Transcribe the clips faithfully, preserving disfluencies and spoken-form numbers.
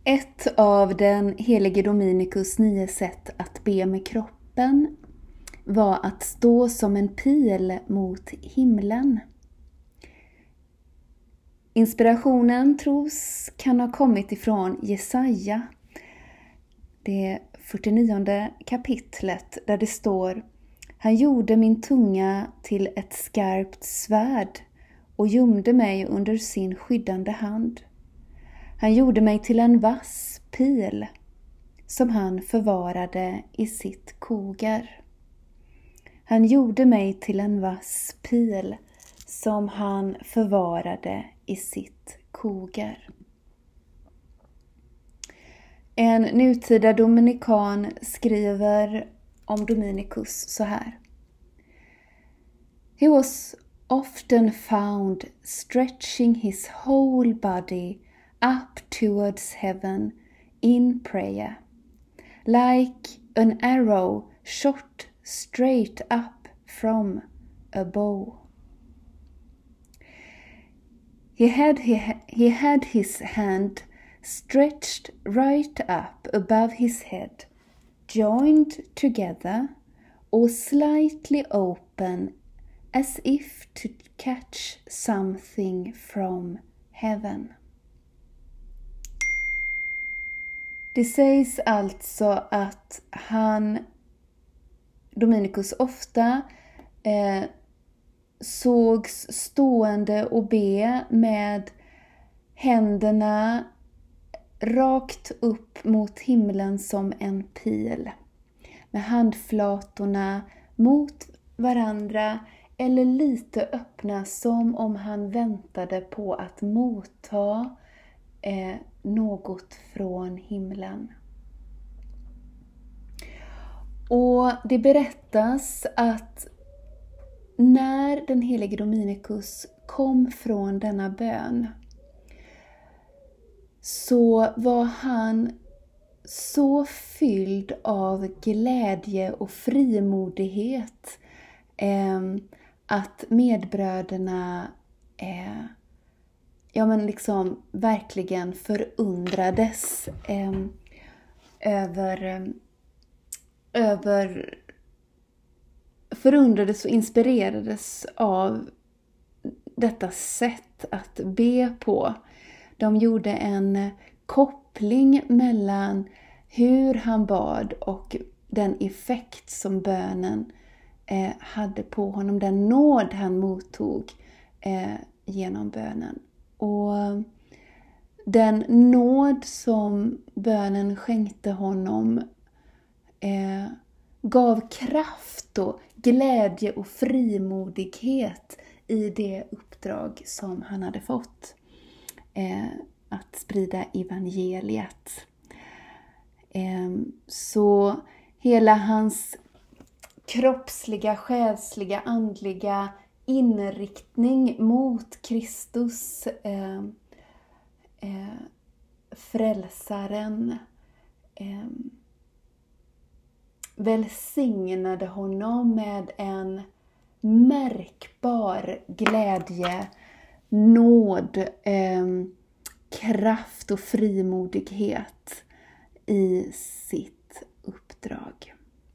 Ett av den helige Dominikus nio sätt att be med kroppen var att stå som en pil mot himlen. Inspirationen tros kan ha kommit ifrån Jesaja, det fyrtionionde kapitlet, där det står: Han gjorde min tunga till ett skarpt svärd och gömde mig under sin skyddande hand. Han gjorde mig till en vass pil som han förvarade i sitt kogar. Han gjorde mig till en vass pil som han förvarade i sitt kogar. En nutida dominikan skriver om Dominikus så här: He was often found stretching his whole body up towards heaven in prayer, like an arrow shot straight up from a bow. He had, he, he had his hand stretched right up above his head, joined together or slightly open as if to catch something from heaven. Det sägs alltså att han, Dominikus, ofta eh, sågs stående och be med händerna rakt upp mot himlen som en pil, med handflatorna mot varandra eller lite öppna, som om han väntade på att motta eh, något från himlen. Och det berättas att när den helige Dominikus kom från denna bön, så var han så fylld av glädje och frimodighet eh, att medbröderna eh, ja, men liksom verkligen förundrades eh, över, eh, över förundrades och inspirerades av detta sätt att be på. De gjorde en koppling mellan hur han bad och den effekt som bönen eh, hade på honom, den nåd han mottog eh, genom bönen. Och den nåd som bönen skänkte honom eh, gav kraft och glädje och frimodighet i det uppdrag som han hade fått. Eh, att sprida evangeliet. Eh, så hela hans kroppsliga, själsliga, andliga inriktning mot Kristus, eh, eh, frälsaren, eh, välsignade honom med en märkbar glädje, nåd, eh, kraft och frimodighet i sitt uppdrag.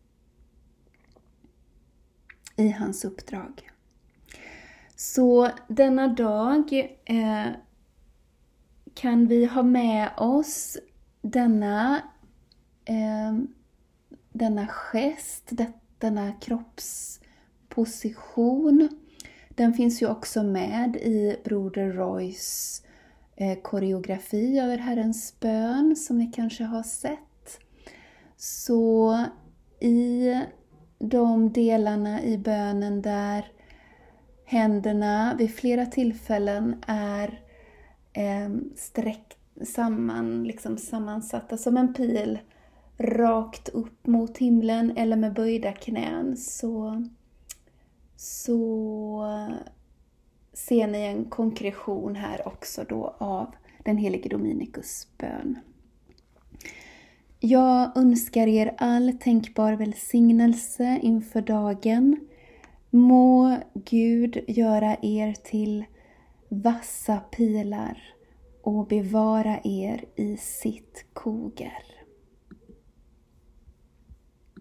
I hans uppdrag. Så denna dag eh, kan vi ha med oss denna, eh, denna gest, denna kroppsposition. Den finns ju också med i Broder Roys eh, koreografi över Herrens bön, som ni kanske har sett. Så i de delarna i bönen där händerna vid flera tillfällen är eh, sträckt samman, liksom sammansatta som en pil rakt upp mot himlen eller med böjda knän, så, så ser ni en konkretion här också då av den helige Dominikus bön. Jag önskar er all tänkbar välsignelse inför dagen. Må Gud göra er till vassa pilar och bevara er i sitt koger.